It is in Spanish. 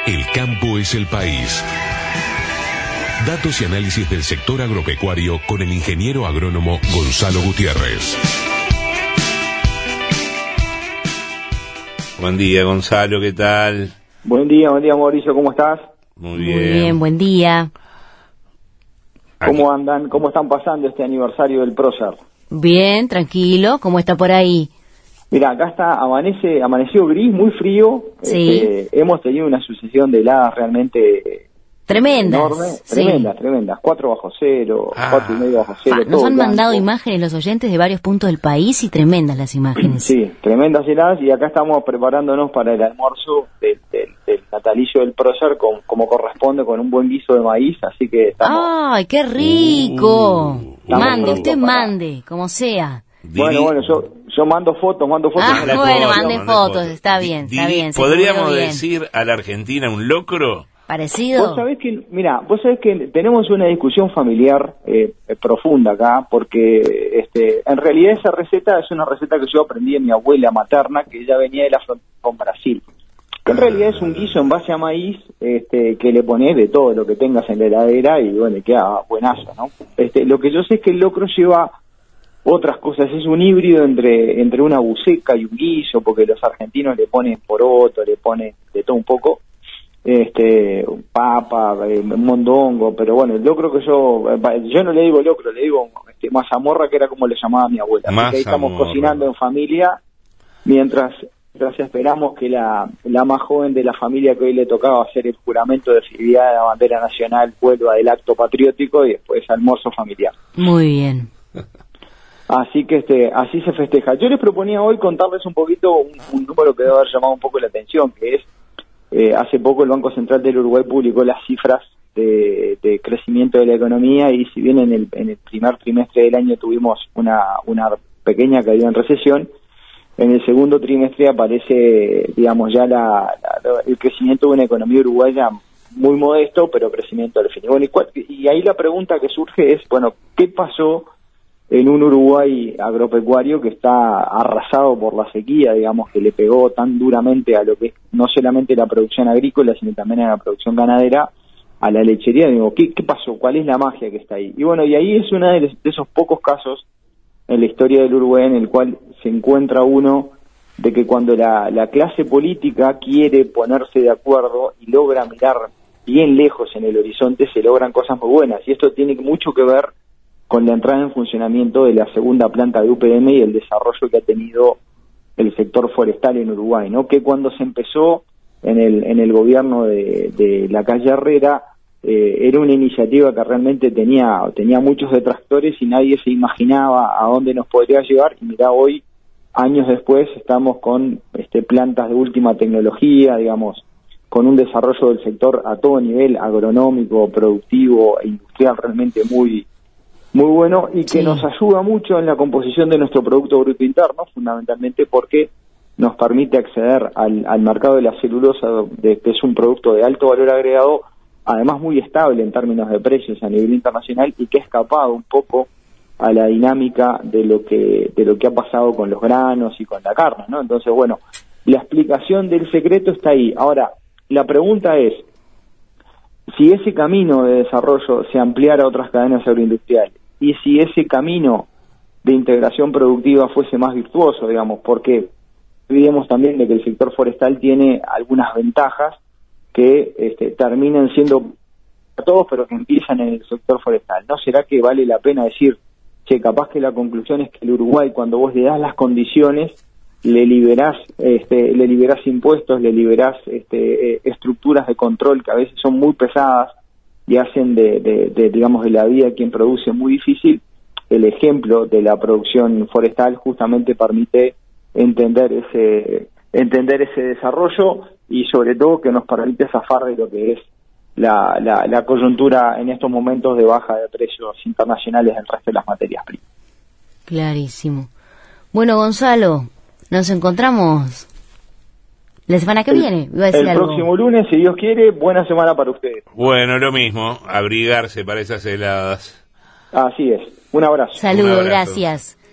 El campo es el país. Datos y análisis del sector agropecuario con el ingeniero agrónomo Gonzalo Gutiérrez. Buen día, Gonzalo, ¿qué tal? Buen día, Mauricio, ¿cómo estás? Muy bien. Muy bien, buen día. ¿Cómo andan? ¿Cómo están pasando este aniversario del Prócer? Bien, tranquilo, ¿cómo está por ahí? Mira, acá amaneció gris, muy frío. Sí. Hemos tenido una sucesión de heladas realmente Tremendas. enorme. Sí. Tremendas. 4 bajo cero, 4,5 bajo cero. Nos todo han mandado blanco. imágenes los oyentes de varios puntos del país y tremendas las imágenes. Sí, tremendas heladas, y acá estamos preparándonos para el almuerzo del natalicio del Prócer como corresponde, con un buen guiso de maíz, así que estamos... ¡Ay, qué rico! Estamos Mande, listos usted para- mande, como sea. Bueno, yo mando fotos. Ah, la bueno, foto, mande mande fotos, foto. está bien, está bien. se ¿Podríamos cubrió bien. decir a la Argentina un locro? ¿Parecido? Vos sabés que tenemos una discusión familiar profunda acá, porque en realidad esa receta es una receta que yo aprendí de mi abuela materna, que ella venía de la frontera con Brasil. Que en realidad es un guiso en base a maíz, que le pones de todo lo que tengas en la heladera y bueno, queda buenazo, ¿no? Lo que yo sé es que el locro lleva otras cosas, es un híbrido entre una buceca y un guiso, porque los argentinos le ponen poroto, le ponen de todo un poco, papa, mondongo, pero bueno, el locro que yo no le digo locro, le digo mazamorra, que era como le llamaba mi abuela. Así que ahí estamos Mazamorra. cocinando en familia, mientras esperamos que la más joven de la familia, que hoy le tocaba hacer el juramento de fidelidad de la bandera nacional, vuelva del acto patriótico y después almuerzo familiar. Muy bien. Así que así se festeja. Yo les proponía hoy contarles un poquito un número que debe haber llamado un poco la atención, que es hace poco el Banco Central del Uruguay publicó las cifras de crecimiento de la economía, y si bien en el primer trimestre del año tuvimos una pequeña caída en recesión, en el segundo trimestre aparece, digamos, ya el crecimiento de una economía uruguaya muy modesto, pero crecimiento al fin. Y bueno, y ahí la pregunta que surge es, bueno, ¿qué pasó en un Uruguay agropecuario que está arrasado por la sequía, digamos, que le pegó tan duramente a lo que es no solamente la producción agrícola, sino también a la producción ganadera, a la lechería? Digo, ¿qué pasó? ¿Cuál es la magia que está ahí? Y bueno, y ahí es uno de esos pocos casos en la historia del Uruguay en el cual se encuentra uno de que cuando la clase política quiere ponerse de acuerdo y logra mirar bien lejos en el horizonte, se logran cosas muy buenas. Y esto tiene mucho que ver con la entrada en funcionamiento de la segunda planta de UPM y el desarrollo que ha tenido el sector forestal en Uruguay, ¿no? Que cuando se empezó en el gobierno de la calle Herrera, era una iniciativa que realmente tenía muchos detractores y nadie se imaginaba a dónde nos podría llevar. Y mirá, hoy, años después, estamos con plantas de última tecnología, digamos, con un desarrollo del sector a todo nivel, agronómico, productivo e industrial, realmente muy bueno, y que nos ayuda mucho en la composición de nuestro Producto Bruto Interno, fundamentalmente porque nos permite acceder al mercado de la celulosa, que es un producto de alto valor agregado, además muy estable en términos de precios a nivel internacional, y que ha escapado un poco a la dinámica de lo que ha pasado con los granos y con la carne, ¿no? Entonces, bueno, la explicación del secreto está ahí. Ahora, la pregunta es, si ese camino de desarrollo se ampliara a otras cadenas agroindustriales, y si ese camino de integración productiva fuese más virtuoso, digamos, porque olvidemos también de que el sector forestal tiene algunas ventajas que terminan siendo para todos, pero que empiezan en el sector forestal. ¿No será que vale la pena decir, che, capaz que la conclusión es que el Uruguay, cuando vos le das las condiciones, le liberás impuestos, le liberás estructuras de control que a veces son muy pesadas y hacen digamos, de la vida de quien produce muy difícil? El ejemplo de la producción forestal justamente permite entender ese desarrollo, y sobre todo que nos permite zafar de lo que es la coyuntura en estos momentos de baja de precios internacionales del resto de las materias primas. Clarísimo. Bueno, Gonzalo, nos encontramos la semana que viene. Iba a decir el algo. próximo lunes, si Dios quiere. Buena semana para ustedes. Bueno, lo mismo, abrigarse para esas heladas. Así es. Un abrazo. Saludos, Un abrazo. gracias.